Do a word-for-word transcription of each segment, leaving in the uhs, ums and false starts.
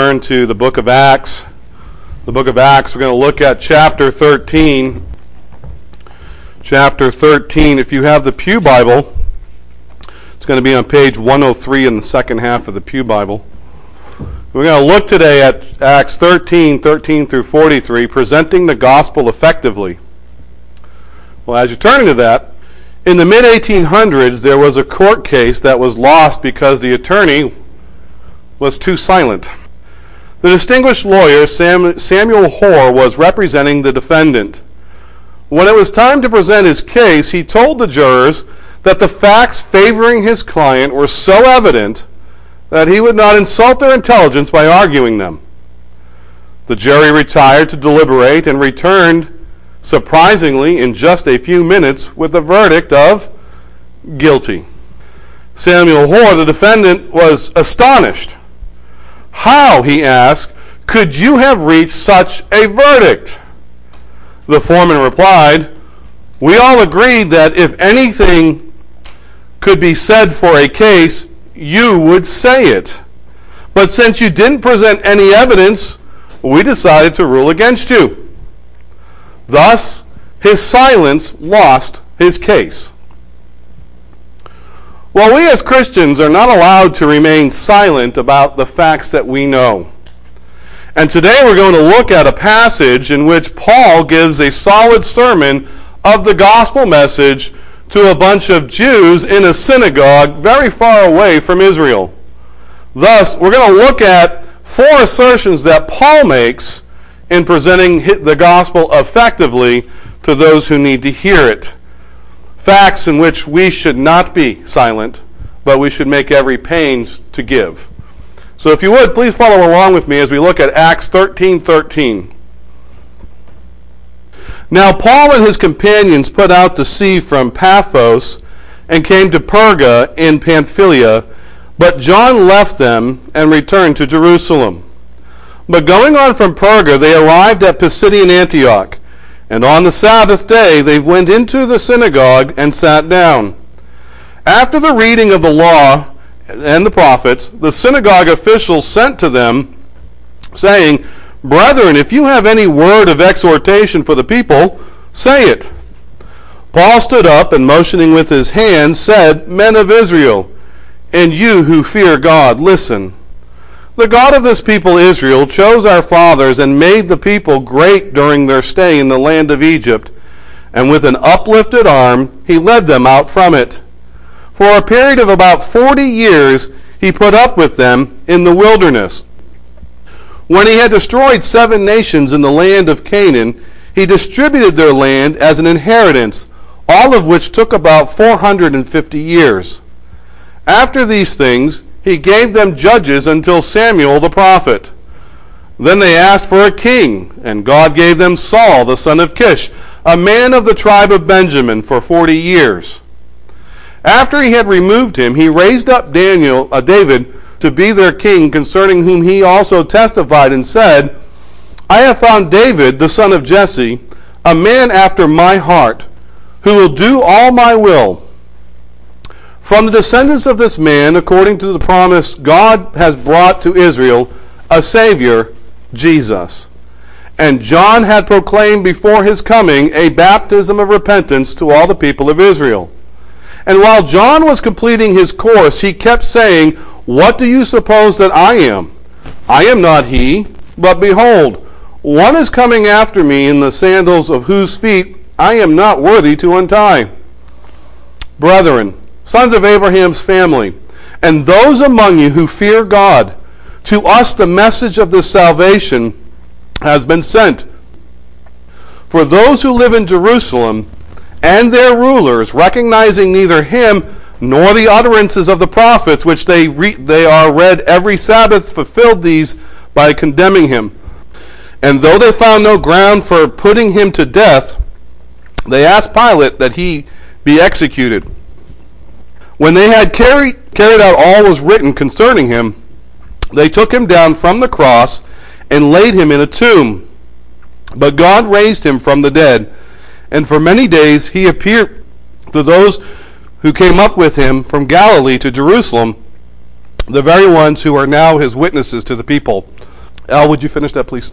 Turn to the book of Acts. The book of Acts, we're going to look at chapter thirteen. Chapter thirteen. If you have the Pew Bible, it's going to be on page one oh three in the second half of the Pew Bible. We're going to look today at Acts thirteen, thirteen through forty-three, presenting the gospel effectively. Well, as you're turning to that, in the mid eighteen hundreds, there was a court case that was lost because the attorney was too silent. The distinguished lawyer Sam, Samuel Hoare was representing the defendant. When it was time to present his case, he told the jurors that the facts favoring his client were so evident that he would not insult their intelligence by arguing them. The jury retired to deliberate and returned, surprisingly, in just a few minutes with a verdict of guilty. Samuel Hoare, the defendant, was astonished. "How," he asked, "could you have reached such a verdict?" The foreman replied, "We all agreed that if anything could be said for a case, you would say it. But since you didn't present any evidence, we decided to rule against you." Thus, his silence lost his case. Well, we as Christians are not allowed to remain silent about the facts that we know. And today we're going to look at a passage in which Paul gives a solid sermon of the gospel message to a bunch of Jews in a synagogue very far away from Israel. Thus, we're going to look at four assertions that Paul makes in presenting the gospel effectively to those who need to hear it. Facts in which we should not be silent, but we should make every pains to give. So if you would, please follow along with me as we look at Acts thirteen thirteen. Now Paul and his companions put out to sea from Paphos and came to Perga in Pamphylia, but John left them and returned to Jerusalem. But going on from Perga, they arrived at Pisidian Antioch. And on the Sabbath day they went into the synagogue and sat down. After the reading of the law and the prophets, the synagogue officials sent to them, saying, "Brethren, if you have any word of exhortation for the people, say it." Paul stood up and motioning with his hand said, "Men of Israel, and you who fear God, listen. The God of this people Israel chose our fathers and made the people great during their stay in the land of Egypt, and with an uplifted arm he led them out from it. For a period of about forty years he put up with them in the wilderness. When he had destroyed seven nations in the land of Canaan, he distributed their land as an inheritance, all of which took about four hundred fifty years. After these things he gave them judges until Samuel the prophet. Then they asked for a king, and God gave them Saul the son of Kish, a man of the tribe of Benjamin, for forty years. After he had removed him, he raised up Daniel, uh, David to be their king, concerning whom he also testified and said, I have found David the son of Jesse, a man after my heart, who will do all my will. From the descendants of this man, according to the promise, God has brought to Israel a Savior, Jesus. And John had proclaimed before his coming a baptism of repentance to all the people of Israel. And while John was completing his course, he kept saying, What do you suppose that I am? I am not he, but behold, one is coming after me in the sandals of whose feet I am not worthy to untie. Brethren, sons of Abraham's family, and those among you who fear God, to us the message of this salvation has been sent. For those who live in Jerusalem and their rulers, recognizing neither him nor the utterances of the prophets, which they re- they are read every Sabbath, fulfilled these by condemning him. And though they found no ground for putting him to death, they asked Pilate that he be executed. When they had carried, carried out all was written concerning him, they took him down from the cross and laid him in a tomb. But God raised him from the dead, and for many days he appeared to those who came up with him from Galilee to Jerusalem, the very ones who are now his witnesses to the people. Al, would you finish that, please?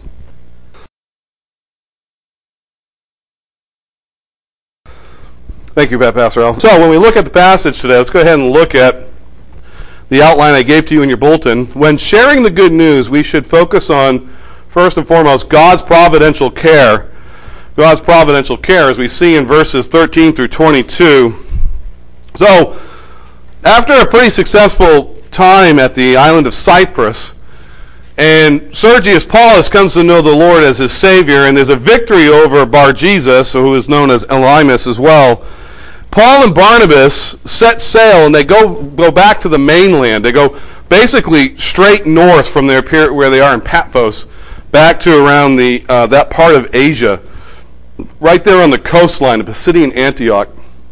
Thank you, Pastor Al. So when we look at the passage today, let's go ahead and look at the outline I gave to you in your bulletin. When sharing the good news, we should focus on, first and foremost, God's providential care. God's providential care, as we see in verses thirteen through twenty-two. So, after a pretty successful time at the island of Cyprus, and Sergius Paulus comes to know the Lord as his Savior, and there's a victory over Bar-Jesus, who is known as Elymas as well. Paul and Barnabas set sail, and they go go back to the mainland. They go basically straight north from their where they are in Paphos, back to around the uh, that part of Asia, right there on the coastline of Pisidian Antioch.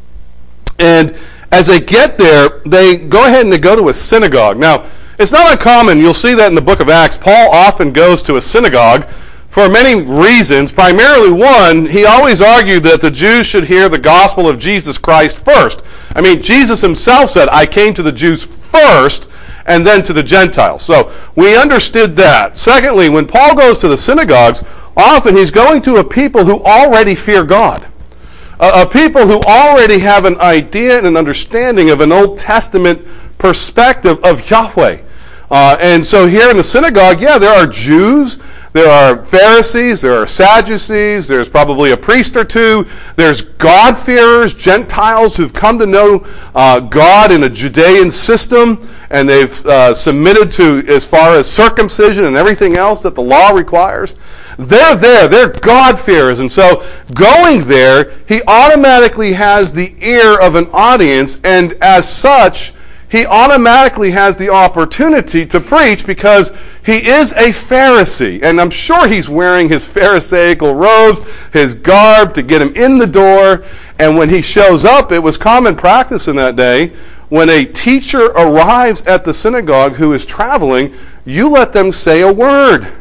And as they get there, they go ahead and they go to a synagogue. Now, it's not uncommon. You'll see that in the book of Acts. Paul often goes to a synagogue for many reasons. Primarily, one, he always argued that the Jews should hear the gospel of Jesus Christ first. I mean, Jesus himself said, I came to the Jews first and then to the Gentiles. So we understood that. Secondly, when Paul goes to the synagogues, often he's going to a people who already fear God. A, a people who already have an idea and an understanding of an Old Testament perspective of Yahweh. Uh, and so here in the synagogue, yeah, there are Jews, there are Pharisees, there are Sadducees, there's probably a priest or two, there's God-fearers, Gentiles who've come to know uh, God in a Judean system, and they've uh, submitted to as far as circumcision and everything else that the law requires. They're there, they're God-fearers, and so going there, he automatically has the ear of an audience, and as such, he automatically has the opportunity to preach because he is a Pharisee. And I'm sure he's wearing his Pharisaical robes, his garb to get him in the door. And when he shows up, it was common practice in that day, when a teacher arrives at the synagogue who is traveling, you let them say a word.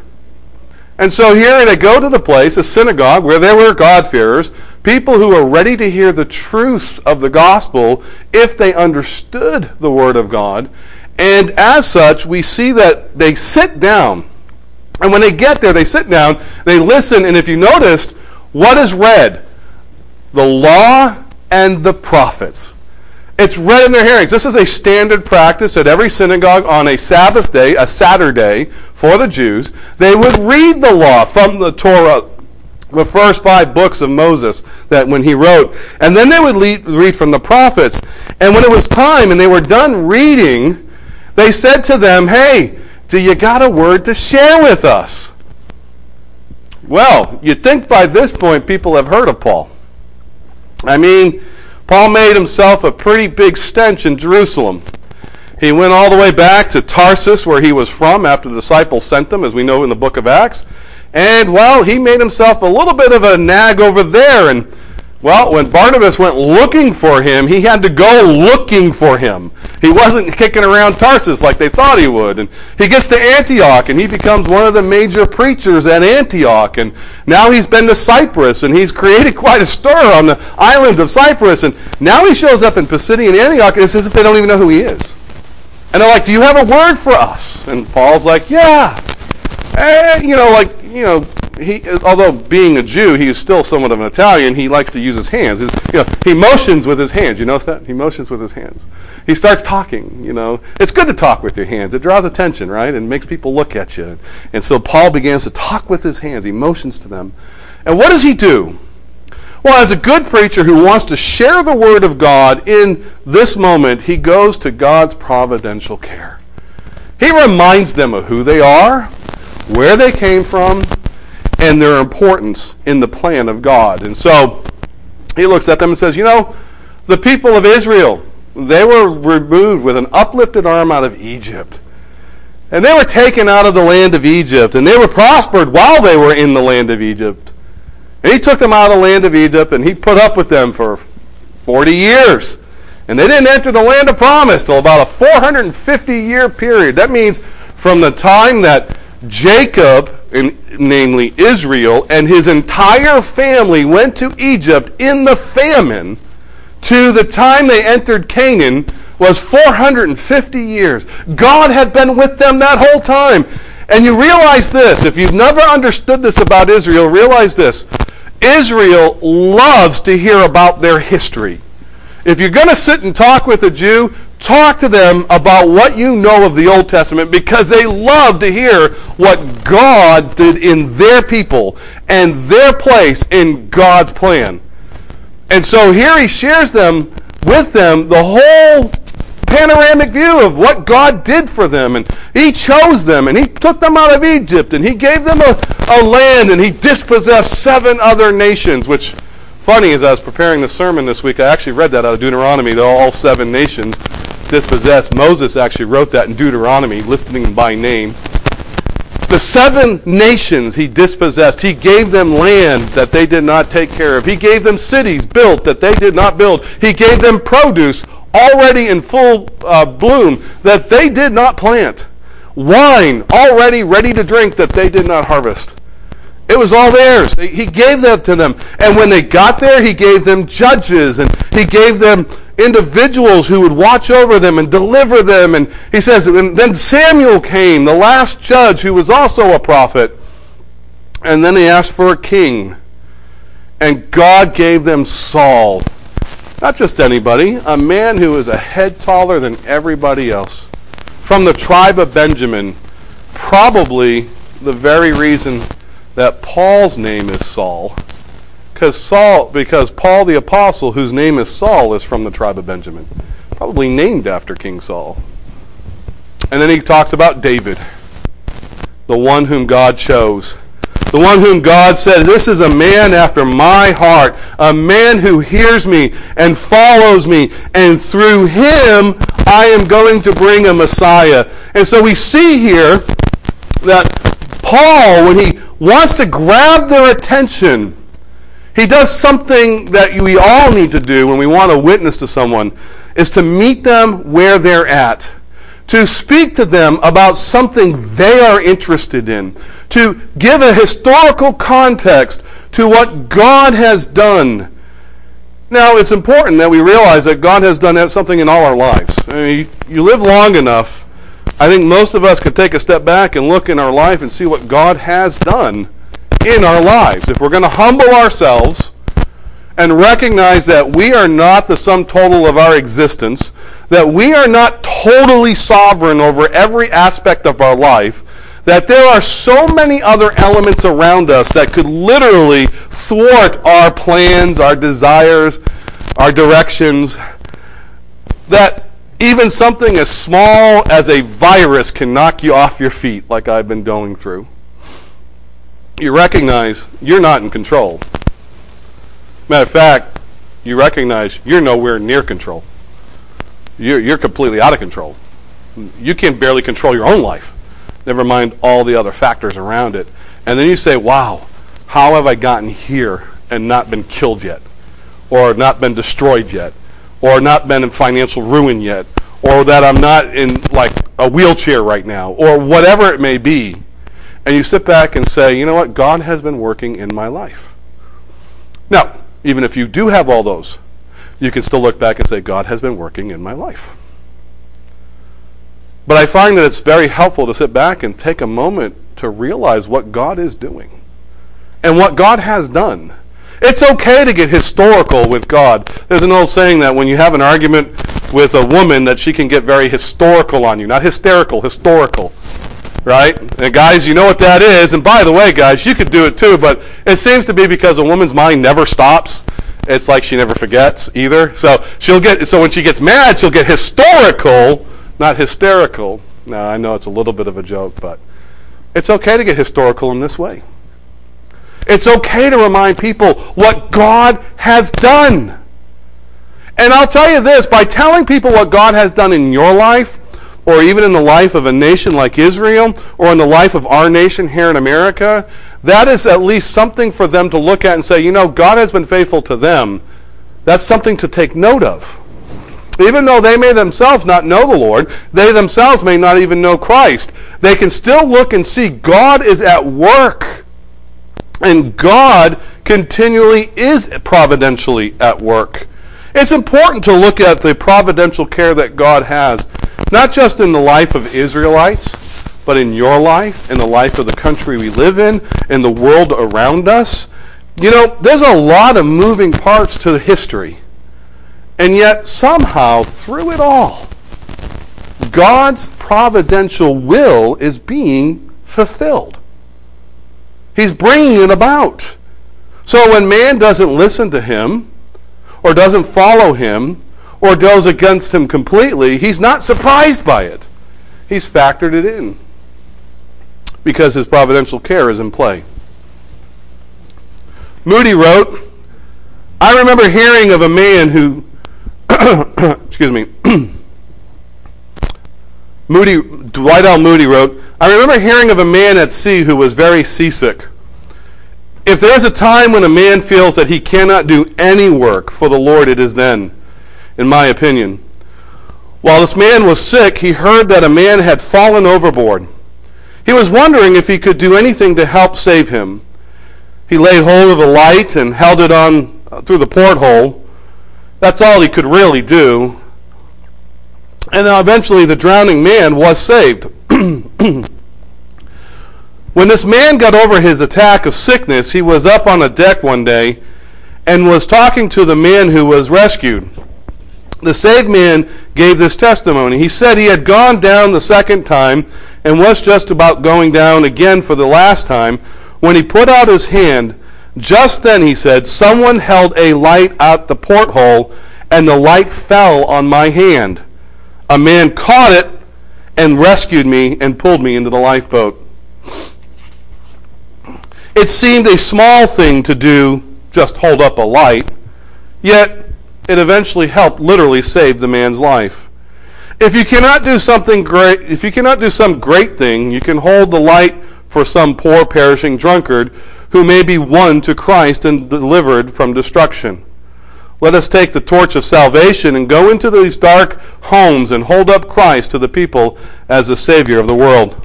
And so here they go to the place, a synagogue, where there were God-fearers, people who are ready to hear the truth of the gospel if they understood the word of God. And as such, we see that they sit down. And when they get there, they sit down, they listen, and if you noticed, what is read? The law and the prophets. It's read in their hearings. This is a standard practice at every synagogue on a Sabbath day, a Saturday, for the Jews. They would read the law from the Torah, the first five books of Moses that when he wrote. And then they would lead, read from the prophets. And when it was time and they were done reading, they said to them, hey, do you got a word to share with us? Well, you'd think by this point people have heard of Paul. I mean, Paul made himself a pretty big stench in Jerusalem. He went all the way back to Tarsus, where he was from, after the disciples sent him, as we know in the book of Acts. And, well, he made himself a little bit of a nag over there. And, well, when Barnabas went looking for him, he had to go looking for him. He wasn't kicking around Tarsus like they thought he would. And he gets to Antioch, and he becomes one of the major preachers at Antioch. And now he's been to Cyprus, and he's created quite a stir on the island of Cyprus. And now he shows up in Pisidian Antioch, and it's as if they don't even know who he is. And they're like, do you have a word for us? And Paul's like, yeah. And, you know, like, you know, he, although being a Jew, he is still somewhat of an Italian, he likes to use his hands. His, you know, he motions with his hands. You notice that? He motions with his hands. He starts talking, you know. It's good to talk with your hands. It draws attention, right? And makes people look at you. And so Paul begins to talk with his hands. He motions to them. And what does he do? Well, as a good preacher who wants to share the word of God in this moment, he goes to God's providential care. He reminds them of who they are, where they came from, and their importance in the plan of God. And so he looks at them and says, you know, the people of Israel, they were removed with an uplifted arm out of Egypt. And they were taken out of the land of Egypt, and they were prospered while they were in the land of Egypt. And he took them out of the land of Egypt, and he put up with them for forty years. And they didn't enter the land of promise till about a four hundred fifty year period. That means from the time that Jacob, in, namely Israel, and his entire family went to Egypt in the famine, to the time they entered Canaan was four hundred fifty years. God had been with them that whole time. And you realize this, if you've never understood this about Israel, realize this. Israel loves to hear about their history. If you're going to sit and talk with a Jew, talk to them about what you know of the Old Testament, because they love to hear what God did in their people and their place in God's plan. And so here he shares them with them the whole panoramic view of what God did for them. And he chose them, and he took them out of Egypt, and he gave them a, a land, and he dispossessed seven other nations, which, funny, as I was preparing the sermon this week, I actually read that out of Deuteronomy, that all seven nations dispossessed. Moses actually wrote that in Deuteronomy, listing them by name. The seven nations he dispossessed, he gave them land that they did not take care of. He gave them cities built that they did not build. He gave them produce already in full uh, bloom that they did not plant. Wine already ready to drink that they did not harvest. It was all theirs. He gave that to them. And when they got there, he gave them judges, and he gave them individuals who would watch over them and deliver them. And he says, and then Samuel came, the last judge, who was also a prophet. And then he asked for a king. And God gave them Saul. Not just anybody, a man who was a head taller than everybody else. From the tribe of Benjamin, probably the very reason that Paul's name is Saul. Because Saul, because Paul the Apostle, whose name is Saul, is from the tribe of Benjamin. Probably named after King Saul. And then he talks about David, the one whom God chose. The one whom God said, this is a man after my heart, a man who hears me and follows me, and through him I am going to bring a Messiah. And so we see here that Paul, when he wants to grab their attention, he does something that we all need to do when we want to witness to someone, is to meet them where they're at, to speak to them about something they are interested in, to give a historical context to what God has done. Now, it's important that we realize that God has done something in all our lives. I mean, you live long enough, I think most of us could take a step back and look in our life and see what God has done in our lives. If we're going to humble ourselves and recognize that we are not the sum total of our existence, that we are not totally sovereign over every aspect of our life, that there are so many other elements around us that could literally thwart our plans, our desires, our directions, that even something as small as a virus can knock you off your feet, like I've been going through. You recognize you're not in control. Matter of fact, you recognize you're nowhere near control. You're, you're completely out of control. You can barely control your own life, never mind all the other factors around it. And then you say, wow, how have I gotten here and not been killed yet? Or not been destroyed yet? Or not been in financial ruin yet? Or that I'm not in like a wheelchair right now? Or whatever it may be. And you sit back and say, you know what? God has been working in my life. Now, even if you do have all those, you can still look back and say, God has been working in my life. But I find that it's very helpful to sit back and take a moment to realize what God is doing and what God has done. It's okay to get historical with God. There's an old saying that when you have an argument with a woman, that she can get very historical on you. Not hysterical, historical. Right? And guys, you know what that is. And by the way, guys, you could do it too, but it seems to be because a woman's mind never stops. It's like she never forgets either. So she'll get so when she gets mad, she'll get historical, not hysterical. Now, I know it's a little bit of a joke, but it's okay to get historical in this way. It's okay to remind people what God has done. And I'll tell you this, by telling people what God has done in your life, or even in the life of a nation like Israel, or in the life of our nation here in America, that is at least something for them to look at and say, you know, God has been faithful to them. That's something to take note of. Even though they may themselves not know the Lord, they themselves may not even know Christ, they can still look and see God is at work. And God continually is providentially at work. It's important to look at the providential care that God has, not just in the life of Israelites, but in your life, in the life of the country we live in, in the world around us. You know, there's a lot of moving parts to the history. And yet, somehow, through it all, God's providential will is being fulfilled. He's bringing it about. So when man doesn't listen to him, or doesn't follow him, or goes against him completely, he's not surprised by it. He's factored it in because his providential care is in play. Moody wrote, I remember hearing of a man who, excuse me, Moody, Dwight L. Moody wrote, I remember hearing of a man at sea who was very seasick. If there is a time when a man feels that he cannot do any work for the Lord, it is then, in my opinion. While this man was sick, he heard that a man had fallen overboard. He was wondering if he could do anything to help save him. He laid hold of the light and held it on uh, through the porthole. That's all he could really do. And then eventually the drowning man was saved. When this man got over his attack of sickness, he was up on a deck one day and was talking to the man who was rescued. The saved man gave this testimony. He said he had gone down the second time and was just about going down again for the last time when he put out his hand. Just then, he said, someone held a light out the porthole and the light fell on my hand. A man caught it and rescued me and pulled me into the lifeboat. It seemed a small thing to do, just hold up a light, yet it eventually helped literally save the man's life. If you cannot do something great, if you cannot do some great thing, you can hold the light for some poor perishing drunkard who may be won to Christ and delivered from destruction. Let us take the torch of salvation and go into these dark homes and hold up Christ to the people as the Savior of the world.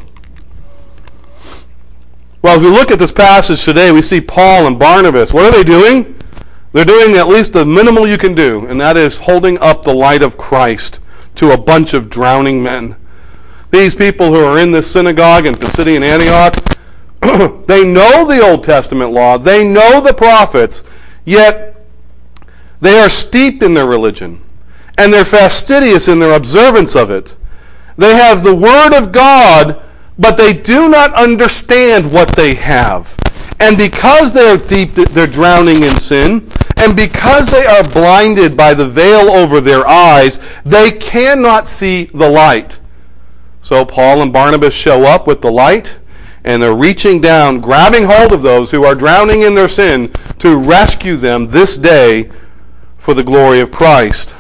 Well, if we look at this passage today, we see Paul and Barnabas. What are they doing? They're doing at least the minimal you can do, and that is holding up the light of Christ to a bunch of drowning men. These people who are in this synagogue in Pisidian Antioch, they know the Old Testament law, they know the prophets, yet they are steeped in their religion, and they're fastidious in their observance of it. They have the Word of God, but they do not understand what they have. And because they're deep, they're drowning in sin, and because they are blinded by the veil over their eyes, they cannot see the light. So Paul and Barnabas show up with the light, and they're reaching down, grabbing hold of those who are drowning in their sin to rescue them this day for the glory of Christ.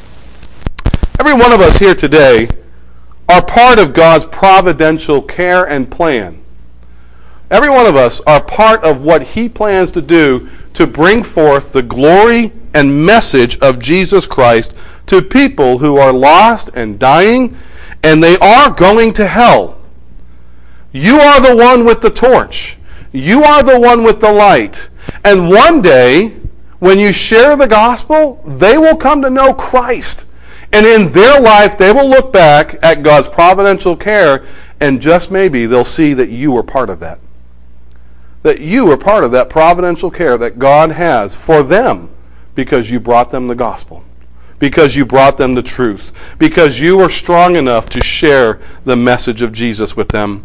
Every one of us here today are part of God's providential care and plan. Every one of us are part of what He plans to do to bring forth the glory and message of Jesus Christ to people who are lost and dying, and they are going to hell. You are the one with the torch. You are the one with the light. And one day, when you share the gospel, they will come to know Christ. And in their life, they will look back at God's providential care, and just maybe they'll see that you were part of that. That you were part of that providential care that God has for them because you brought them the gospel, because you brought them the truth, because you were strong enough to share the message of Jesus with them.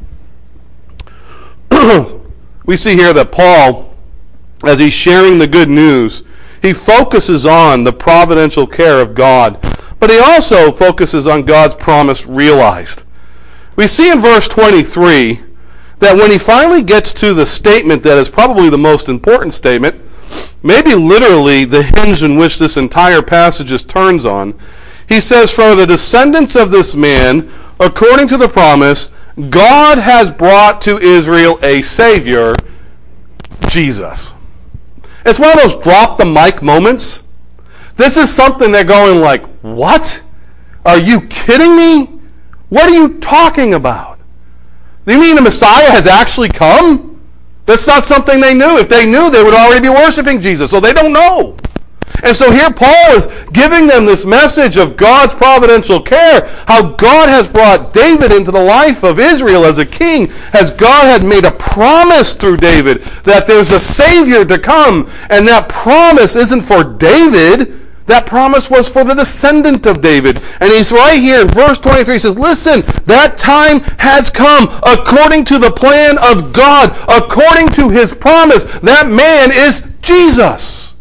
We see here that Paul, as he's sharing the good news, he focuses on the providential care of God, but he also focuses on God's promise realized. We see in verse twenty-three that when he finally gets to the statement that is probably the most important statement, maybe literally the hinge in which this entire passage is turns on, he says, "For the descendants of this man, according to the promise, God has brought to Israel a Savior, Jesus." It's one of those drop the mic moments. This is something they're going like, what? Are you kidding me? What are you talking about? You mean the Messiah has actually come? That's not something they knew. If they knew, they would already be worshiping Jesus, so they don't know. And so here Paul is giving them this message of God's providential care, how God has brought David into the life of Israel as a king, as God had made a promise through David that there's a Savior to come, and that promise isn't for David. That promise was for the descendant of David. And he's right here in verse twenty-three. He says, listen, that time has come according to the plan of God, according to his promise. That man is Jesus.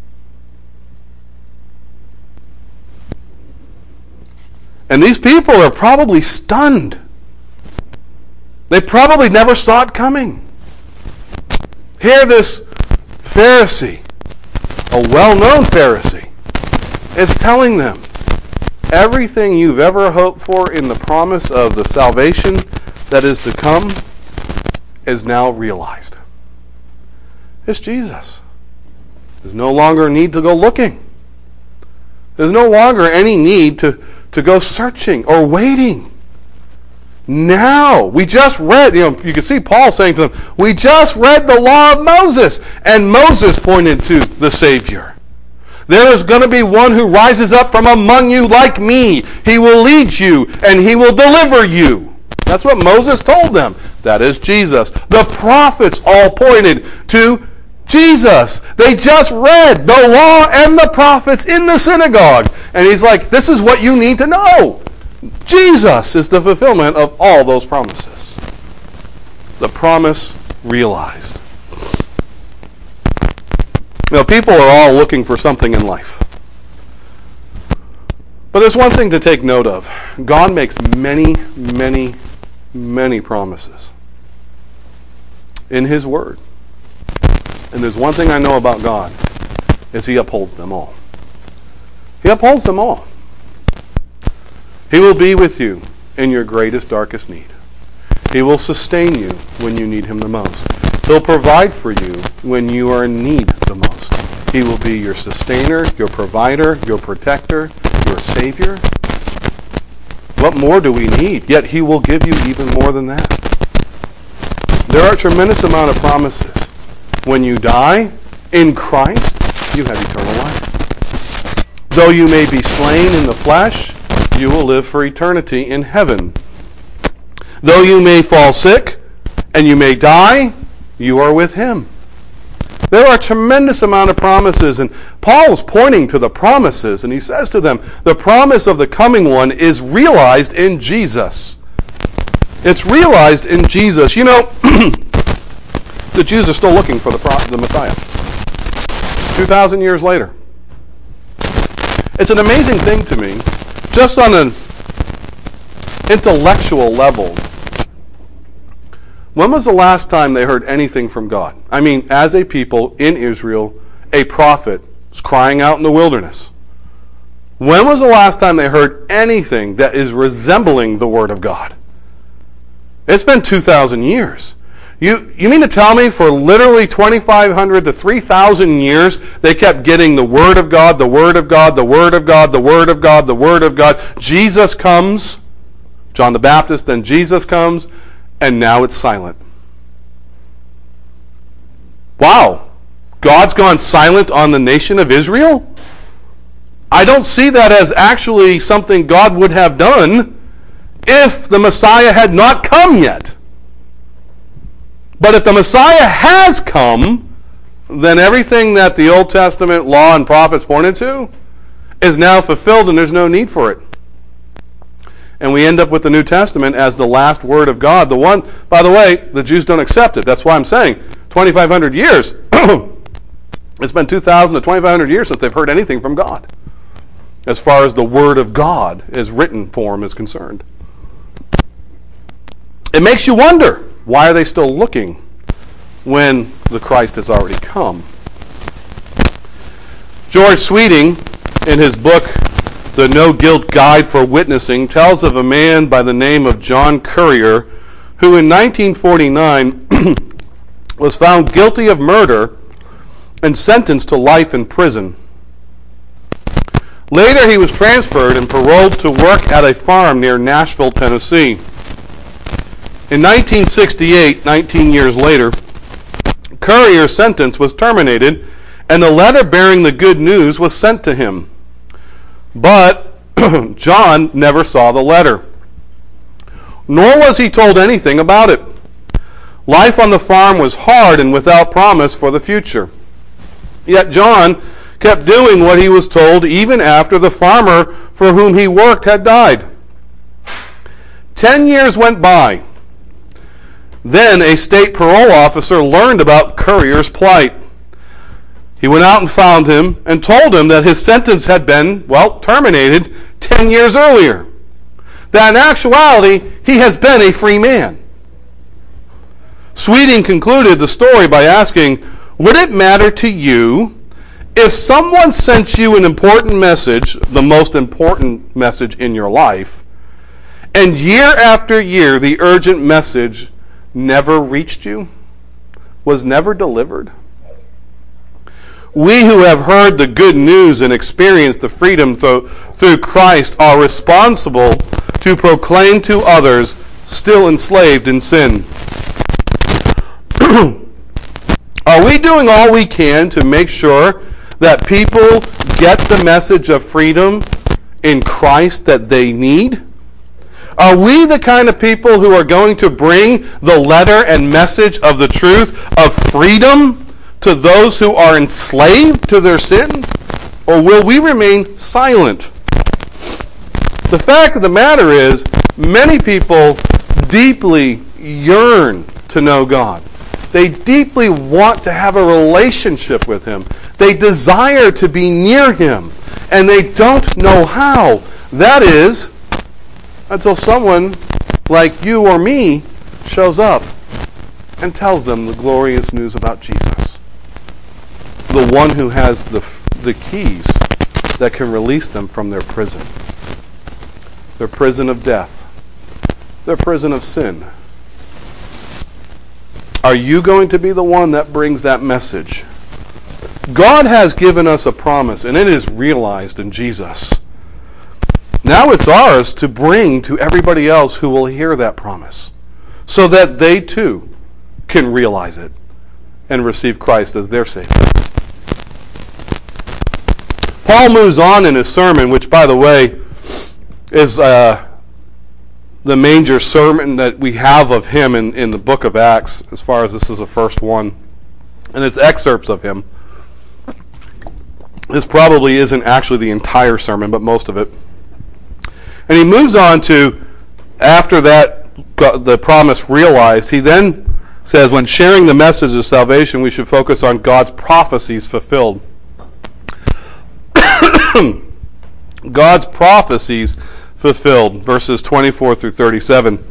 And these people are probably stunned. They probably never saw it coming. Here this Pharisee, a well-known Pharisee, is telling them everything you've ever hoped for in the promise of the salvation that is to come is now realized. It's Jesus. There's no longer a need to go looking. There's no longer any need to, to go searching or waiting. Now, we just read, you know, you can see Paul saying to them, we just read the law of Moses, and Moses pointed to the Savior. There is going to be one who rises up from among you like me. He will lead you and he will deliver you. That's what Moses told them. That is Jesus. The prophets all pointed to Jesus. They just read the law and the prophets in the synagogue. And he's like, this is what you need to know. Jesus is the fulfillment of all those promises. The promise realized. You know, people are all looking for something in life. But there's one thing to take note of. God makes many, many, many promises in his word. And there's one thing I know about God, is he upholds them all. He upholds them all. He will be with you in your greatest, darkest need. He will sustain you when you need him the most. He'll provide for you when you are in need the most. He will be your sustainer, your provider, your protector, your savior. What more do we need? Yet he will give you even more than that. There are a tremendous amount of promises. When you die in Christ, you have eternal life. Though you may be slain in the flesh, you will live for eternity in heaven. Though you may fall sick and you may die, you are with him. There are a tremendous amount of promises, and Paul is pointing to the promises, and he says to them, the promise of the coming one is realized in Jesus. It's realized in Jesus. You know, the Jews are still looking for the, pro- the Messiah. two thousand years later. It's an amazing thing to me, just on an intellectual level. When was the last time they heard anything from God? I mean, as a people in Israel, a prophet was crying out in the wilderness. When was the last time they heard anything that is resembling the Word of God? It's been two thousand years. You, you mean to tell me for literally twenty-five hundred to three thousand years, they kept getting the Word of God, the Word of God, the Word of God, the Word of God, the Word of God. Jesus comes, John the Baptist, then Jesus comes, and now it's silent. Wow. God's gone silent on the nation of Israel? I don't see that as actually something God would have done if the Messiah had not come yet. But if the Messiah has come, then everything that the Old Testament law and prophets pointed to is now fulfilled, and there's no need for it. And we end up with the New Testament as the last word of God. The one, by the way, the Jews don't accept it. That's why I'm saying twenty-five hundred years. It's been two thousand to twenty-five hundred years since they've heard anything from God, as far as the Word of God as written form is concerned. It makes you wonder, why are they still looking when the Christ has already come? George Sweeting, in his book, The No Guilt Guide for Witnessing, tells of a man by the name of John Currier, who in nineteen forty-nine was found guilty of murder and sentenced to life in prison. Later he was transferred and paroled to work at a farm near Nashville, Tennessee. In nineteen sixty-eight, nineteen years later, Currier's sentence was terminated and the letter bearing the good news was sent to him. But John never saw the letter, nor was he told anything about it. Life on the farm was hard and without promise for the future. Yet John kept doing what he was told even after the farmer for whom he worked had died. Ten years went by. Then a state parole officer learned about Currier's plight. He went out and found him and told him that his sentence had been, well, terminated ten years earlier. That in actuality, he has been a free man. Sweeting concluded the story by asking, would it matter to you if someone sent you an important message, the most important message in your life, and year after year the urgent message never reached you, was never delivered? We who have heard the good news and experienced the freedom through, through Christ are responsible to proclaim to others still enslaved in sin. Are we doing all we can to make sure that people get the message of freedom in Christ that they need? Are we the kind of people who are going to bring the letter and message of the truth of freedom to those who are enslaved to their sin? Or will we remain silent? The fact of the matter is, many people deeply yearn to know God. They deeply want to have a relationship with Him. They desire to be near Him, and they don't know how. That is, until someone like you or me shows up and tells them the glorious news about Jesus, the one who has the, the keys that can release them from their prison, their prison of death, their prison of sin. Are you going to be the one that brings that message? God has given us a promise, and it is realized in Jesus. Now it's ours to bring to everybody else who will hear that promise, so that they too can realize it and receive Christ as their Savior. Paul moves on in his sermon, which, by the way, is uh, the major sermon that we have of him in, in the book of Acts, as far as this is the first one. And it's excerpts of him. This probably isn't actually the entire sermon, but most of it. And he moves on to, after that, the promise realized, he then says, when sharing the message of salvation, we should focus on God's prophecies fulfilled. God's prophecies fulfilled, verses twenty-four through thirty-seven.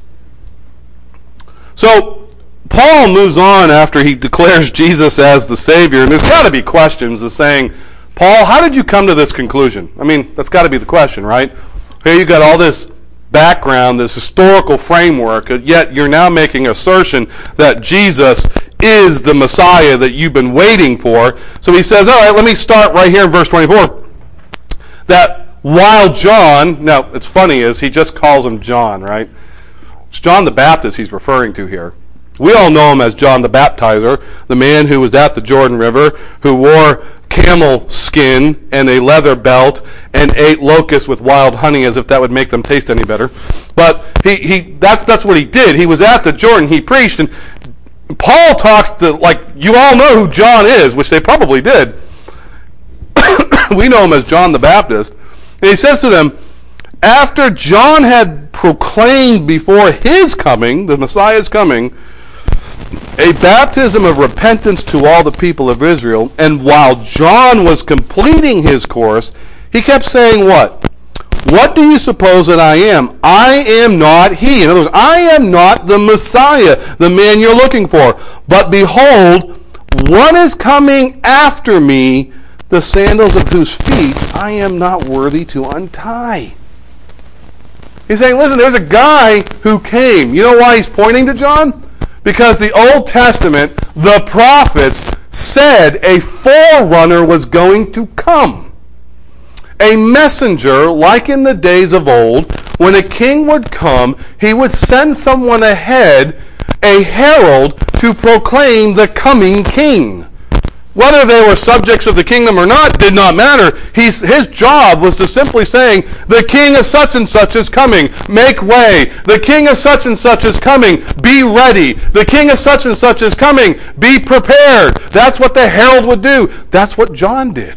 So, Paul moves on after he declares Jesus as the Savior, and there's got to be questions of saying, Paul, how did you come to this conclusion? I mean, that's got to be the question, right? Here you got all this background, this historical framework, yet you're now making an assertion that Jesus is the Messiah that you've been waiting for. So he says, all right, let me start right here in verse twenty-four. That while John, now it's funny is he just calls him John, right? It's John the Baptist he's referring to here. We all know him as John the Baptizer, the man who was at the Jordan River, who wore camel skin and a leather belt and ate locusts with wild honey, as if that would make them taste any better. But he, he that's that's what he did. He was at the Jordan, he preached, and Paul talks to, like, you all know who John is, which they probably did. We know him as John the Baptist. And he says to them, after John had proclaimed before his coming, the Messiah's coming, a baptism of repentance to all the people of Israel, and while John was completing his course, he kept saying what? What do you suppose that I am? I am not he. In other words, I am not the Messiah, the man you're looking for. But behold, one is coming after me, the sandals of whose feet I am not worthy to untie. He's saying, listen, there's a guy who came. You know why he's pointing to John? Because the Old Testament, the prophets, said a forerunner was going to come. A messenger, like in the days of old, when a king would come, he would send someone ahead, a herald, to proclaim the coming king. Whether they were subjects of the kingdom or not did not matter. He's, his job was to simply saying, the king of such and such is coming. Make way. The king of such and such is coming. Be ready. The king of such and such is coming. Be prepared. That's what the herald would do. That's what John did.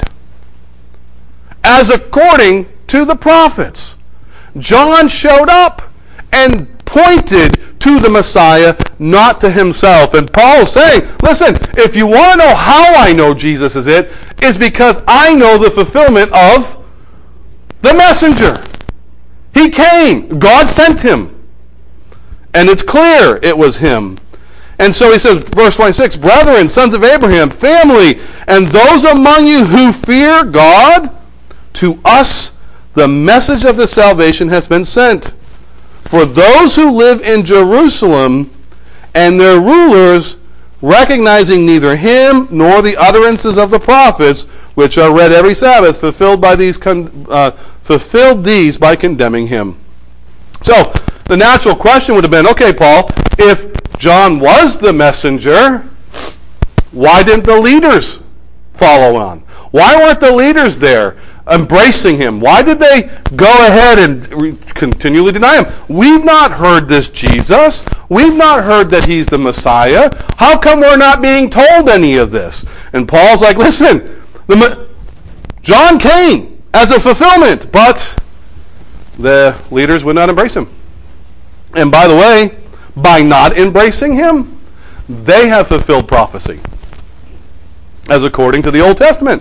As according to the prophets, John showed up and pointed to the Messiah, not to himself. And Paul is saying, listen, if you want to know how I know Jesus is it, is because I know the fulfillment of the messenger. He came. God sent him. And it's clear it was him. And so he says, verse twenty-six, brethren, sons of Abraham, family, and those among you who fear God, to us the message of the salvation has been sent. For those who live in Jerusalem and their rulers, recognizing neither him nor the utterances of the prophets, which are read every Sabbath, fulfilled by these con- uh, fulfilled these by condemning him. So the natural question would have been, okay, Paul, if John was the messenger, why didn't the leaders follow on? Why weren't the leaders there embracing him? Why did they go ahead and re- continually deny him? We've not heard this Jesus. We've not heard that he's the Messiah. How come we're not being told any of this? And Paul's like, listen, the, John came as a fulfillment, but the leaders would not embrace him. And by the way, by not embracing him, they have fulfilled prophecy, as according to the Old Testament.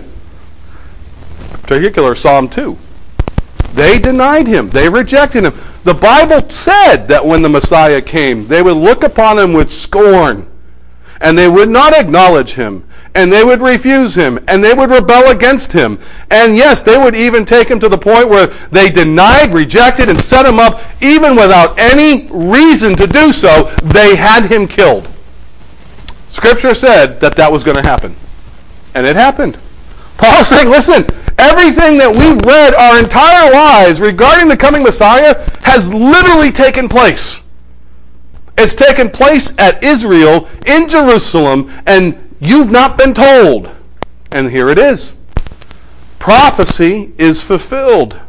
Particular Psalm two. They denied him. They rejected him. The Bible said that when the Messiah came, they would look upon him with scorn, and they would not acknowledge him, and they would refuse him, and they would rebel against him. And yes, they would even take him to the point where they denied, rejected, and set him up, even without any reason to do so. They had him killed. Scripture said that that was going to happen. And it happened. Paul's saying, listen, everything that we've read our entire lives regarding the coming Messiah has literally taken place. It's taken place at Israel, in Jerusalem, and you've not been told. And here it is. Prophecy is fulfilled.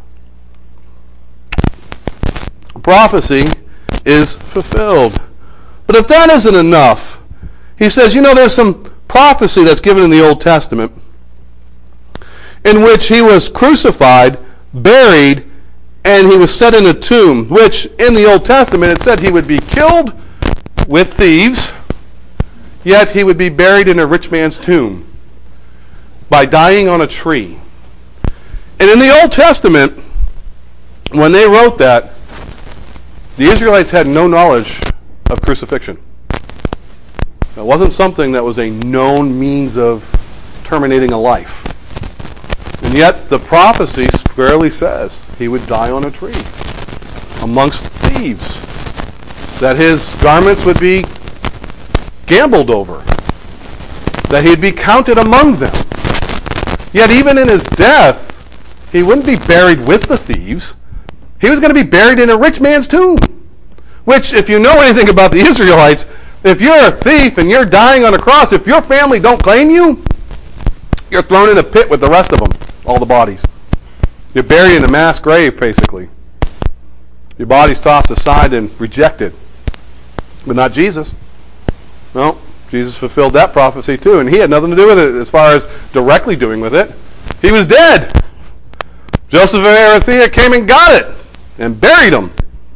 Prophecy is fulfilled. But if that isn't enough, he says, you know, there's some prophecy that's given in the Old Testament in which he was crucified, buried, and he was set in a tomb, which in the Old Testament it said he would be killed with thieves, yet he would be buried in a rich man's tomb by dying on a tree. And in the Old Testament, when they wrote that, the Israelites had no knowledge of crucifixion. It wasn't something that was a known means of terminating a life. And yet the prophecy squarely says he would die on a tree amongst thieves, that his garments would be gambled over, that he'd be counted among them. Yet even in his death, he wouldn't be buried with the thieves. He was going to be buried in a rich man's tomb, which, if you know anything about the Israelites, if you're a thief and you're dying on a cross, if your family don't claim you, you're thrown in a pit with the rest of them, all the bodies. You're buried in a mass grave, basically. Your body's tossed aside and rejected. But not Jesus. No, Jesus fulfilled that prophecy too, and he had nothing to do with it as far as directly doing with it. He was dead. Joseph of Arimathea came and got it and buried him.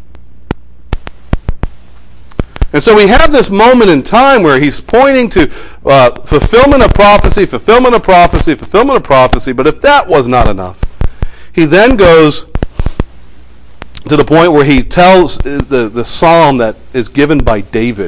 And so we have this moment in time where he's pointing to uh, fulfillment of prophecy, fulfillment of prophecy, fulfillment of prophecy. But if that was not enough, he then goes to the point where he tells the, the psalm that is given by David.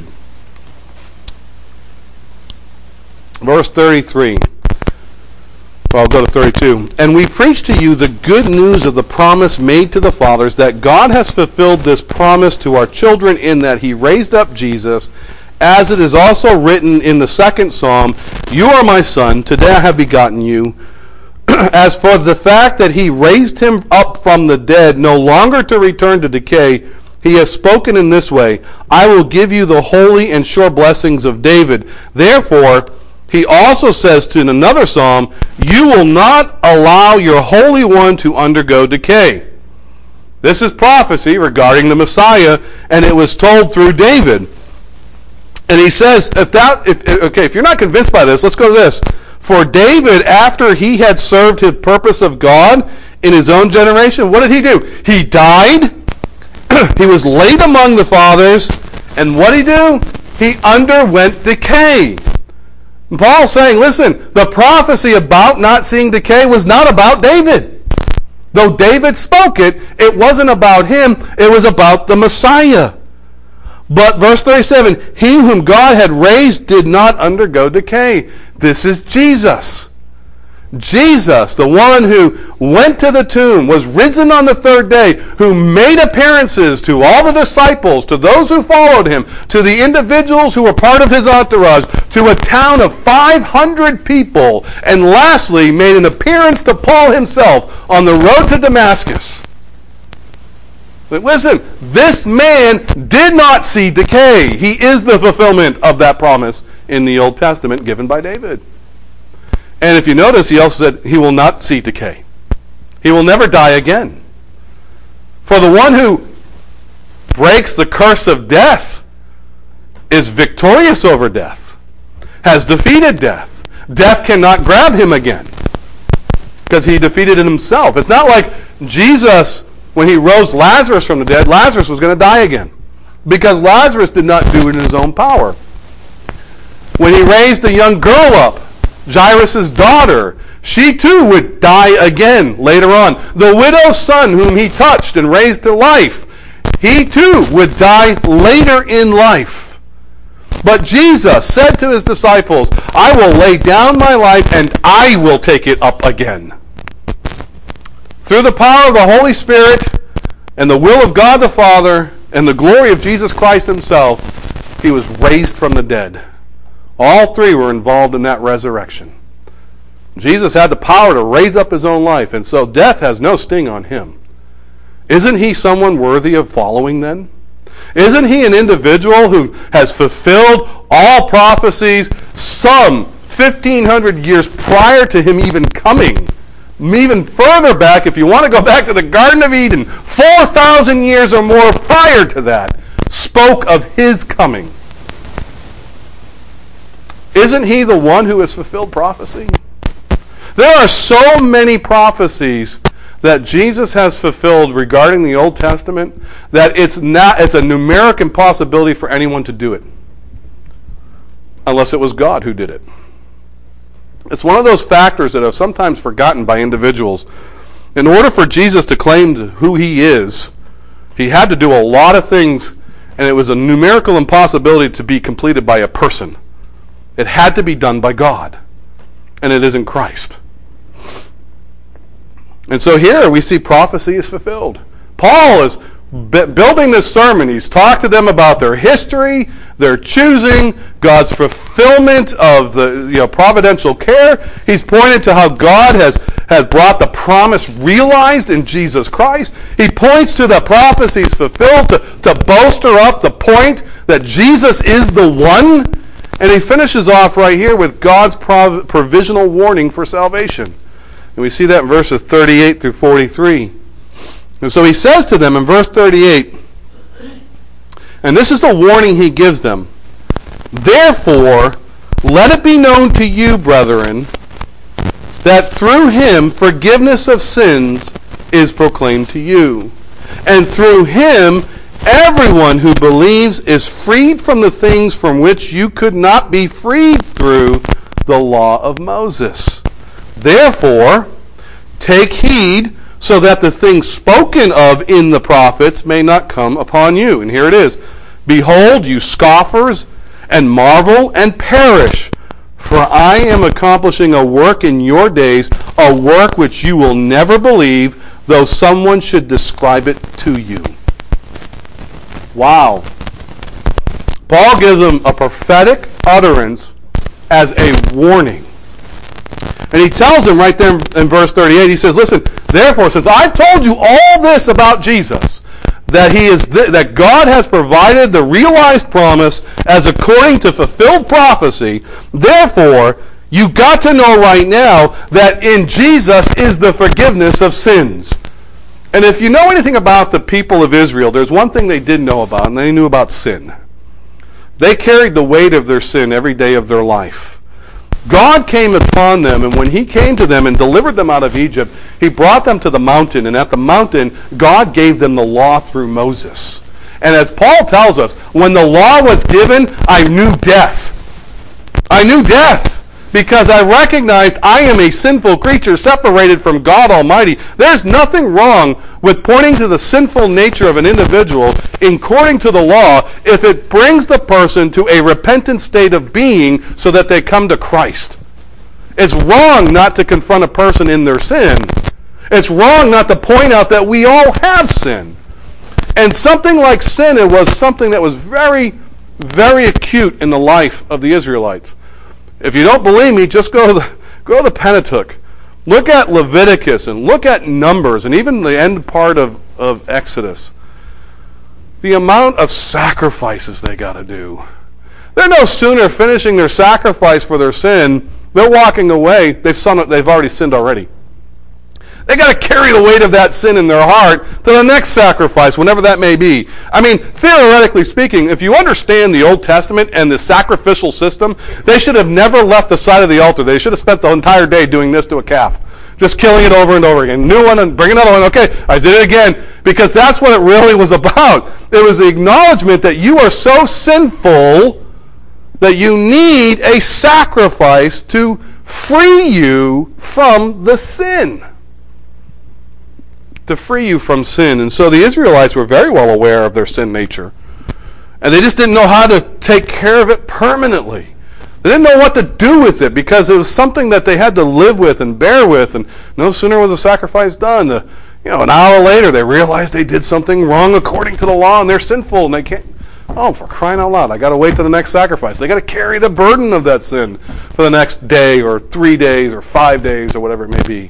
Verse thirty-three. Well, I'll go to thirty-two. And we preach to you the good news of the promise made to the fathers, that God has fulfilled this promise to our children in that he raised up Jesus, as it is also written in the second psalm, you are my son, today I have begotten you. As for the fact that he raised him up from the dead, no longer to return to decay, he has spoken in this way, I will give you the holy and sure blessings of David. Therefore, He also says to in another psalm, you will not allow your Holy One to undergo decay. This is prophecy regarding the Messiah, and it was told through David. And he says, if that, if okay, if you're not convinced by this, let's go to this. For David, after he had served his purpose of God in his own generation, what did he do? He died. He was laid among the fathers. And what did he do? He underwent decay. And Paul's saying, listen, the prophecy about not seeing decay was not about David. Though David spoke it, it wasn't about him. It was about the Messiah. But verse thirty-seven, he whom God had raised did not undergo decay. This is Jesus. Jesus, the one who went to the tomb, was risen on the third day, who made appearances to all the disciples, to those who followed him, to the individuals who were part of his entourage, to a town of five hundred people, and lastly made an appearance to Paul himself on the road to Damascus. But listen, this man did not see decay. He is the fulfillment of that promise in the Old Testament given by David. And if you notice, he also said he will not see decay. He will never die again. For the one who breaks the curse of death is victorious over death, has defeated death. Death cannot grab him again because he defeated it himself. It's not like Jesus, when he rose Lazarus from the dead, Lazarus was going to die again because Lazarus did not do it in his own power. When he raised the young girl up, Jairus' daughter, she too would die again later on. The widow's son whom he touched and raised to life, he too would die later in life. But Jesus said to his disciples, I will lay down my life and I will take it up again. Through the power of the Holy Spirit and the will of God the Father and the glory of Jesus Christ himself, he was raised from the dead. All three were involved in that resurrection. Jesus had the power to raise up his own life, and so death has no sting on him. Isn't he someone worthy of following then? Isn't he an individual who has fulfilled all prophecies some fifteen hundred years prior to him even coming? Even further back, if you want to go back to the Garden of Eden, four thousand years or more prior to that, spoke of his coming. Isn't he the one who has fulfilled prophecy? There are so many prophecies that Jesus has fulfilled regarding the Old Testament that it's not it's a numeric impossibility for anyone to do it. Unless it was God who did it. It's one of those factors that are sometimes forgotten by individuals. In order for Jesus to claim who he is, he had to do a lot of things, and it was a numerical impossibility to be completed by a person. It had to be done by God, and it is in Christ. And so here we see prophecy is fulfilled. Paul is b- building this sermon. He's talked to them about their history, their choosing, God's fulfillment of the you know, providential care. He's pointed to how God has, has brought the promise realized in Jesus Christ. He points to the prophecies fulfilled to, to bolster up the point that Jesus is the one. And he finishes off right here with God's prov- provisional warning for salvation. And we see that in verses thirty-eight through forty-three. And so he says to them in verse thirty-eight, and this is the warning he gives them, therefore, let it be known to you, brethren, that through him forgiveness of sins is proclaimed to you. And through him everyone who believes is freed from the things from which you could not be freed through the law of Moses. Therefore, take heed so that the things spoken of in the prophets may not come upon you. And here it is. Behold, you scoffers, and marvel and perish. For I am accomplishing a work in your days, a work which you will never believe, though someone should describe it to you. Wow. Paul gives them a prophetic utterance as a warning. And he tells them right there in verse thirty-eight, he says, listen, therefore, since I've told you all this about Jesus, that he is th- that God has provided the realized promise as according to fulfilled prophecy. Therefore, you got to know right now that in Jesus is the forgiveness of sins. And if you know anything about the people of Israel, there's one thing they did know about, and they knew about sin. They carried the weight of their sin every day of their life. God came upon them, and when he came to them and delivered them out of Egypt, he brought them to the mountain, and at the mountain, God gave them the law through Moses. And as Paul tells us, when the law was given, I knew death. I knew death because I recognized I am a sinful creature separated from God Almighty. There's nothing wrong with pointing to the sinful nature of an individual according to the law if it brings the person to a repentant state of being so that they come to Christ. It's wrong not to confront a person in their sin. It's wrong not to point out that we all have sin. And something like sin, it was something that was very, very acute in the life of the Israelites. If you don't believe me, just go to the, go to the Pentateuch. Look at Leviticus and look at Numbers and even the end part of, of Exodus. The amount of sacrifices they got to do. They're no sooner finishing their sacrifice for their sin, they're walking away. They've, son, they've already sinned already. They got to carry the weight of that sin in their heart to the next sacrifice, whenever that may be. I mean, theoretically speaking, if you understand the Old Testament and the sacrificial system, they should have never left the side of the altar. They should have spent the entire day doing this to a calf, just killing it over and over again. New one and bring another one. Okay, I did it again. Because that's what it really was about. It was the acknowledgement that you are so sinful that you need a sacrifice to free you from the sin. To free you from sin. And so the Israelites were very well aware of their sin nature. And they just didn't know how to take care of it permanently. They didn't know what to do with it because it was something that they had to live with and bear with. And no sooner was the sacrifice done, the, you know, an hour later they realized they did something wrong according to the law and they're sinful and they can't. Oh, for crying out loud, I got to wait to the next sacrifice. They got to carry the burden of that sin for the next day or three days or five days or whatever it may be.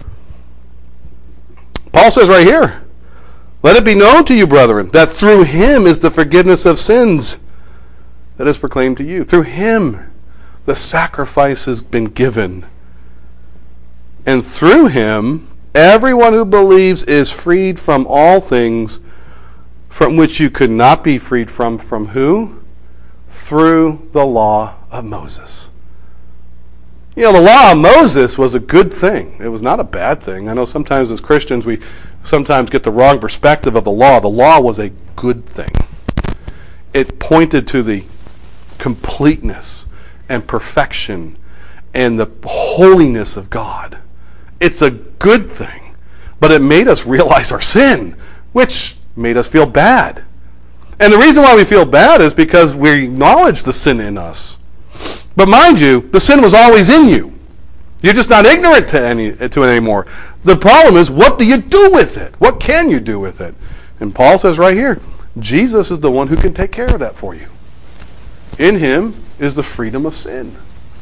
Paul says right here, let it be known to you, brethren, that through him is the forgiveness of sins that is proclaimed to you. Through him, the sacrifice has been given. And through him, everyone who believes is freed from all things from which you could not be freed from. From who? Through the law of Moses. You know, the law of Moses was a good thing. It was not a bad thing. I know sometimes as Christians we sometimes get the wrong perspective of the law. The law was a good thing. It pointed to the completeness and perfection and the holiness of God. It's a good thing. But it made us realize our sin, which made us feel bad. And the reason why we feel bad is because we acknowledge the sin in us. But mind you, the sin was always in you. You're just not ignorant to any to it anymore. The problem is, what do you do with it? What can you do with it? And Paul says right here, Jesus is the one who can take care of that for you. In him is the freedom of sin.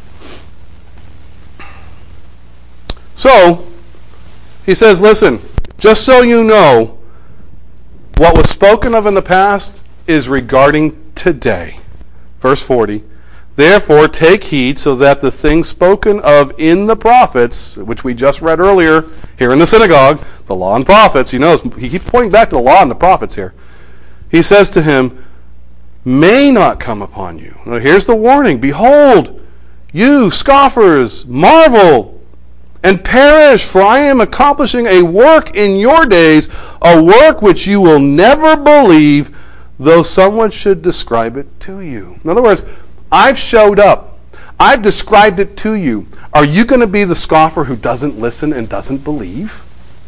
So, he says, listen, just so you know, what was spoken of in the past is regarding today. Verse forty. Therefore, take heed so that the things spoken of in the prophets, which we just read earlier here in the synagogue, the law and prophets, you know, he keeps pointing back to the law and the prophets here. He says to him, may not come upon you. Now, here's the warning. Behold, you scoffers, marvel and perish, for I am accomplishing a work in your days, a work which you will never believe, though someone should describe it to you. In other words, I've showed up. I've described it to you. Are you going to be the scoffer who doesn't listen and doesn't believe?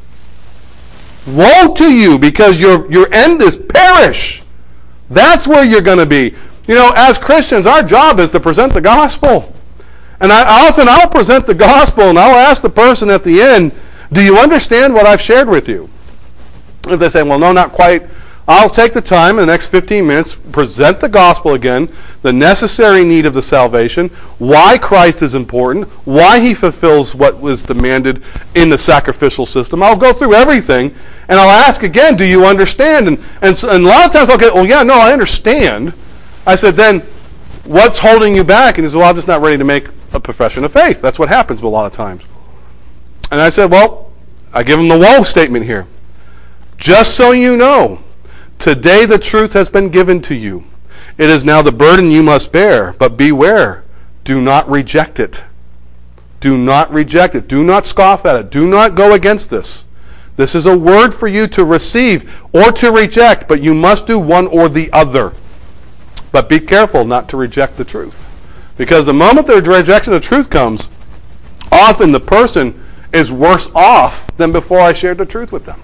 Woe to you, because your, your end is perish. That's where you're going to be. You know, as Christians, our job is to present the gospel. And I often I'll present the gospel and I'll ask the person at the end, do you understand what I've shared with you? If they say, well, no, not quite, I'll take the time in the next fifteen minutes, present the gospel again, the necessary need of the salvation, why Christ is important, why he fulfills what was demanded in the sacrificial system. I'll go through everything, And I'll ask again, do you understand? And, and, so, and a lot of times I'll get, well, yeah, no, I understand. I said, then what's holding you back? And he said, well, I'm just not ready to make a profession of faith. That's what happens a lot of times. And I said, well, I give him the woe statement here. Just so you know, today the truth has been given to you. It is now the burden you must bear, but beware. Do not reject it. Do not reject it. Do not scoff at it. Do not go against this. This is a word for you to receive or to reject, but you must do one or the other. But be careful not to reject the truth. Because the moment the rejection of truth comes, often the person is worse off than before I shared the truth with them.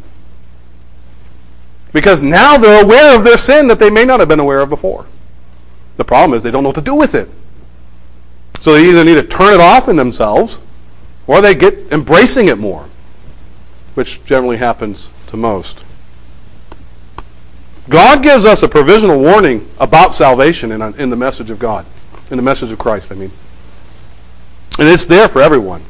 Because now they're aware of their sin that they may not have been aware of before. The problem is they don't know what to do with it. So they either need to turn it off in themselves, or they get embracing it more, which generally happens to most. God gives us a provisional warning about salvation in, in the message of God, in the message of Christ, I mean. And it's there for everyone.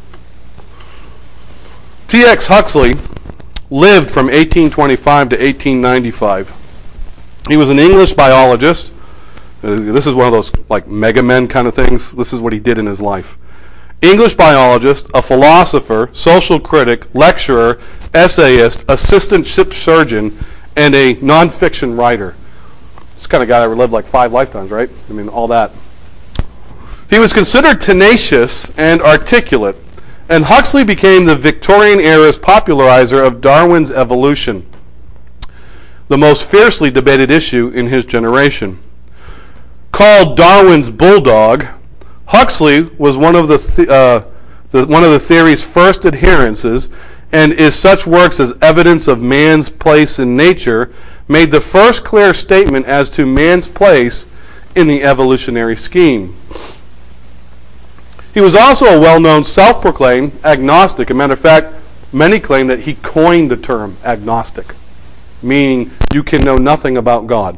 T X Huxley lived from eighteen twenty-five to eighteen ninety-five. He was an English biologist. Uh, this is one of those like mega men kind of things. This is what he did in his life. English biologist, a philosopher, social critic, lecturer, essayist, assistant ship surgeon, and a nonfiction writer. This kind of guy that lived like five lifetimes, right? I mean, all that. He was considered tenacious and articulate, and Huxley became the Victorian era's popularizer of Darwin's evolution, the most fiercely debated issue in his generation. Called Darwin's bulldog, Huxley was one of the, th- uh, the one of the theory's first adherents, and is such works as Evidence of Man's Place in Nature made the first clear statement as to man's place in the evolutionary scheme. He was also a well-known self-proclaimed agnostic. As a matter of fact, many claim that he coined the term agnostic, meaning you can know nothing about God.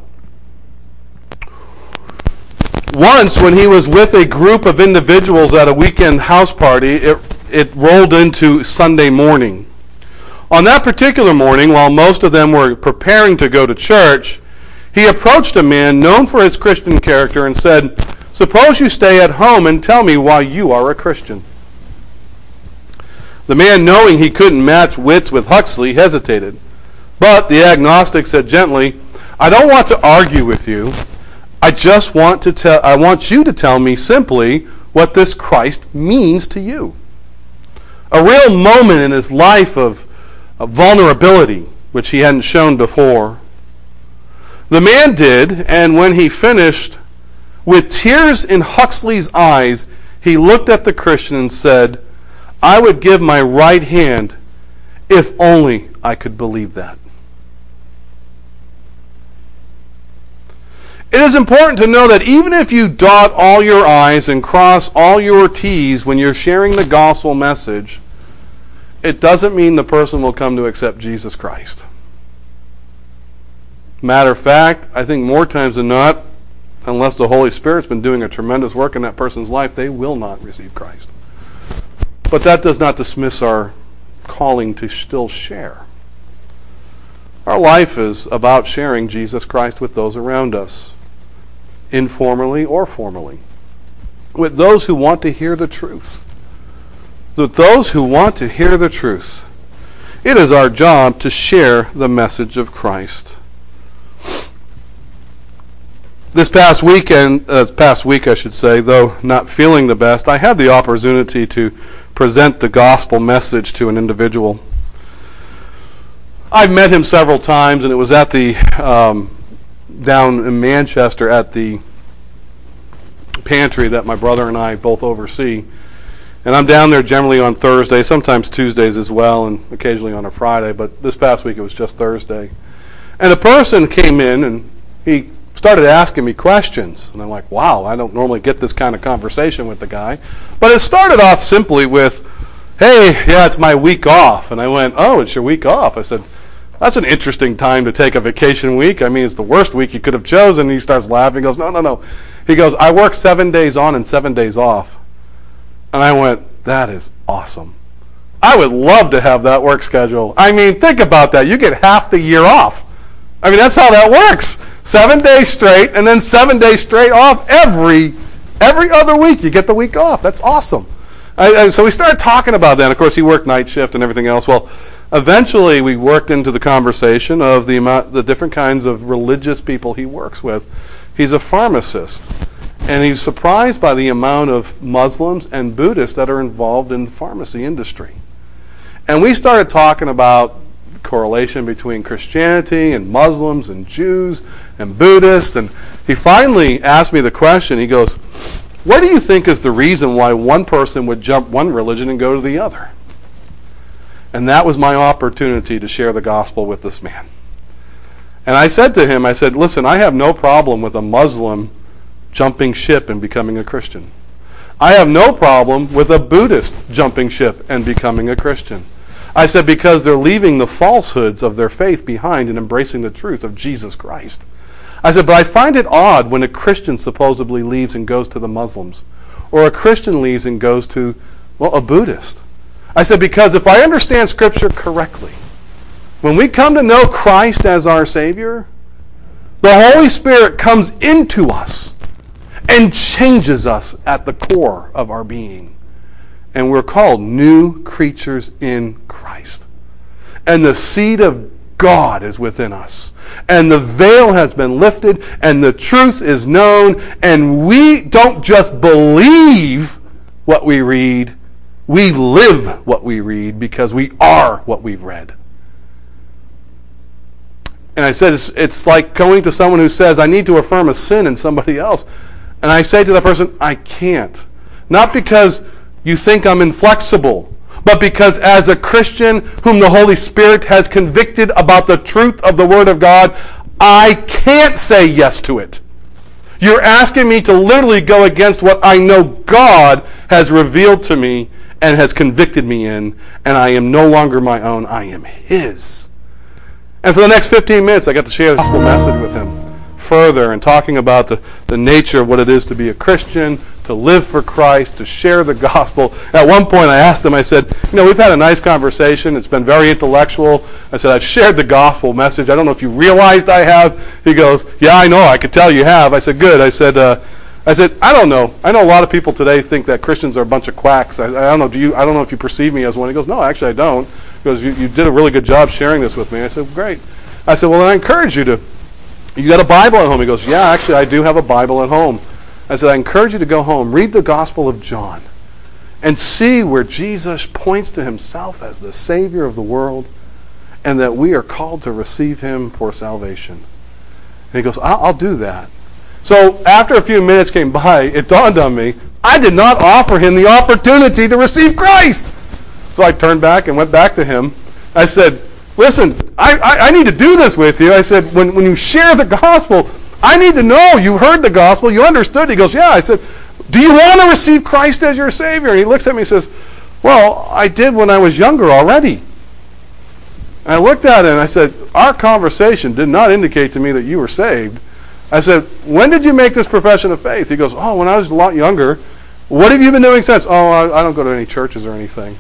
Once, when he was with a group of individuals at a weekend house party, it, it rolled into Sunday morning. On that particular morning, while most of them were preparing to go to church, he approached a man known for his Christian character and said, "Suppose you stay at home and tell me why you are a Christian." The man, knowing he couldn't match wits with Huxley, hesitated. But the agnostic said gently, "I don't want to argue with you. I just want to tell I want you to tell me simply what this Christ means to you." A real moment in his life of, of vulnerability, which he hadn't shown before. The man did, and when he finished, with tears in Huxley's eyes, he looked at the Christian and said, "I would give my right hand if only I could believe that." It is important to know that even if you dot all your I's and cross all your T's when you're sharing the gospel message, it doesn't mean the person will come to accept Jesus Christ. Matter of fact, I think more times than not, unless the Holy Spirit's been doing a tremendous work in that person's life, they will not receive Christ. But that does not dismiss our calling to still share. Our life is about sharing Jesus Christ with those around us, informally or formally, with those who want to hear the truth. With those who want to hear the truth. It is our job to share the message of Christ. This past weekend, uh, past week I should say, though not feeling the best, I had the opportunity to present the gospel message to an individual. I've met him several times, and it was at the um, down in Manchester at the pantry that my brother and I both oversee. And I'm down there generally on Thursday, sometimes Tuesdays as well, and occasionally on a Friday, but this past week it was just Thursday. And a person came in and he started asking me questions. And I'm like, wow, I don't normally get this kind of conversation with the guy. But it started off simply with, "Hey, yeah, it's my week off." And I went, "Oh, it's your week off?" I said, "That's an interesting time to take a vacation week. I mean, it's the worst week you could have chosen." And he starts laughing. He goes, "No, no, no." He goes, "I work seven days on and seven days off." And I went, "That is awesome. I would love to have that work schedule. I mean, think about that. You get half the year off. I mean, that's how that works. Seven days straight, and then seven days straight off every every other week. You get the week off. That's awesome. I, I, so we started talking about that. Of course, he worked night shift and everything else. Well, eventually we worked into the conversation of the amount, the different kinds of religious people he works with. He's a pharmacist, and he's surprised by the amount of Muslims and Buddhists that are involved in the pharmacy industry. And we started talking about correlation between Christianity and Muslims and Jews and Buddhists, and he finally asked me the question. He goes, what do you think is the reason why one person would jump one religion and go to the other? And that was my opportunity to share the gospel with this man. And I said to him, I said, listen, I have no problem with a Muslim jumping ship and becoming a Christian. I have no problem with a Buddhist jumping ship and becoming a Christian. I said, because they're leaving the falsehoods of their faith behind and embracing the truth of Jesus Christ. I said, but I find it odd when a Christian supposedly leaves and goes to the Muslims, or a Christian leaves and goes to, well, a Buddhist. I said, because if I understand Scripture correctly, when we come to know Christ as our Savior, the Holy Spirit comes into us and changes us at the core of our being. And we're called new creatures in Christ. And the seed of God is within us. And the veil has been lifted, and the truth is known, and we don't just believe what we read, we live what we read because we are what we've read. And I said, it's, it's like going to someone who says, I need to affirm a sin in somebody else. And I say to that person, I can't. Not because you think I'm inflexible, but because as a Christian whom the Holy Spirit has convicted about the truth of the Word of God, I can't say yes to it. You're asking me to literally go against what I know God has revealed to me and has convicted me in, and I am no longer my own, I am His. And for the next fifteen minutes, I got to share the gospel message with him further and talking about the, the nature of what it is to be a Christian, to live for Christ, to share the gospel. At one point I asked him, I said, you know, we've had a nice conversation. It's been very intellectual. I said, I've shared the gospel message. I don't know if you realized I have. He goes, yeah, I know. I could tell you have. I said, good. I said, uh, I said, I don't know. I know a lot of people today think that Christians are a bunch of quacks. I, I don't know. Do you? I don't know if you perceive me as one. He goes, no, actually I don't. He goes, you, you did a really good job sharing this with me. I said, great. I said, well, then I encourage you to, you got a Bible at home? He goes, yeah, actually I do have a Bible at home. I said, I encourage you to go home, read the Gospel of John, and see where Jesus points to himself as the Savior of the world, and that we are called to receive him for salvation. And he goes, I'll, I'll do that. So after a few minutes came by, it dawned on me, I did not offer him the opportunity to receive Christ. So I turned back and went back to him. I said, listen, I, I, I need to do this with you. I said, when, when you share the gospel, I need to know you heard the gospel, you understood. He goes, yeah. I said, do you want to receive Christ as your Savior? And he looks at me and says, well, I did when I was younger already. And I looked at him and I said, our conversation did not indicate to me that you were saved. I said, when did you make this profession of faith? He goes, oh, when I was a lot younger. What have you been doing since? Oh, I, I don't go to any churches or anything.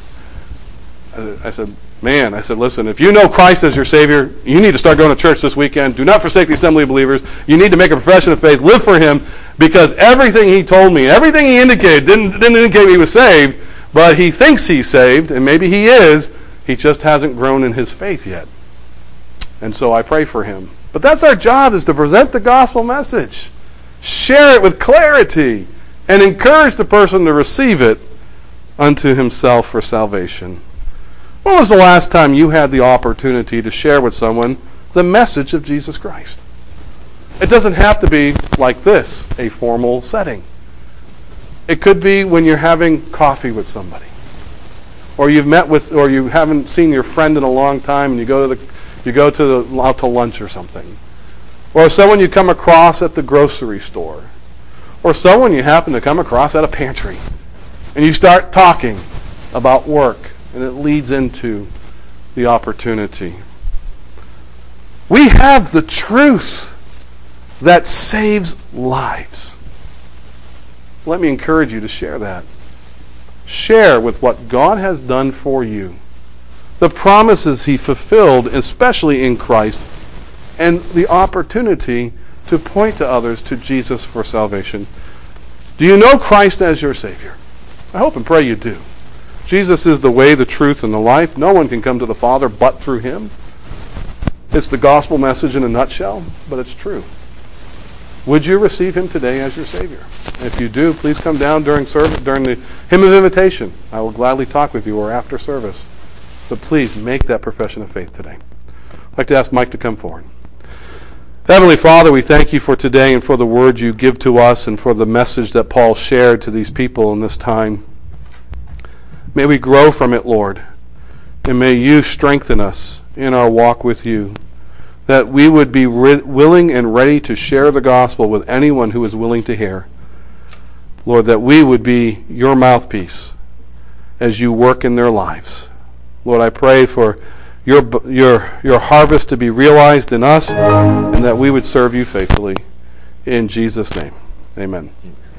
I said, man, I said, listen, if you know Christ as your Savior, you need to start going to church this weekend. Do not forsake the assembly of believers. You need to make a profession of faith. Live for him, because everything he told me, everything he indicated, didn't, didn't indicate he was saved, but he thinks he's saved, and maybe he is. He just hasn't grown in his faith yet. And so I pray for him. But that's our job, is to present the gospel message, share it with clarity, and encourage the person to receive it unto himself for salvation. When was the last time you had the opportunity to share with someone the message of Jesus Christ? It doesn't have to be like this, a formal setting. It could be when you're having coffee with somebody, or you've met with, or you haven't seen your friend in a long time, and you go to the, you go to the, out to lunch or something, or someone you come across at the grocery store, or someone you happen to come across at a pantry, and you start talking about work. And it leads into the opportunity. We have the truth that saves lives. Let me encourage you to share that. Share with what God has done for you, the promises he fulfilled, especially in Christ, and the opportunity to point to others to Jesus for salvation. Do you know Christ as your Savior? I hope and pray you do. Jesus is the way, the truth, and the life. No one can come to the Father but through him. It's the gospel message in a nutshell, but it's true. Would you receive him today as your Savior? If you do, please come down during service, during the hymn of invitation. I will gladly talk with you, or after service. But please make that profession of faith today. I'd like to ask Mike to come forward. Heavenly Father, we thank you for today and for the word you give to us and for the message that Paul shared to these people in this time. May we grow from it, Lord, and may you strengthen us in our walk with you, that we would be re- willing and ready to share the gospel with anyone who is willing to hear. Lord, that we would be your mouthpiece as you work in their lives. Lord, I pray for your your your harvest to be realized in us, and that we would serve you faithfully. In Jesus' name, amen.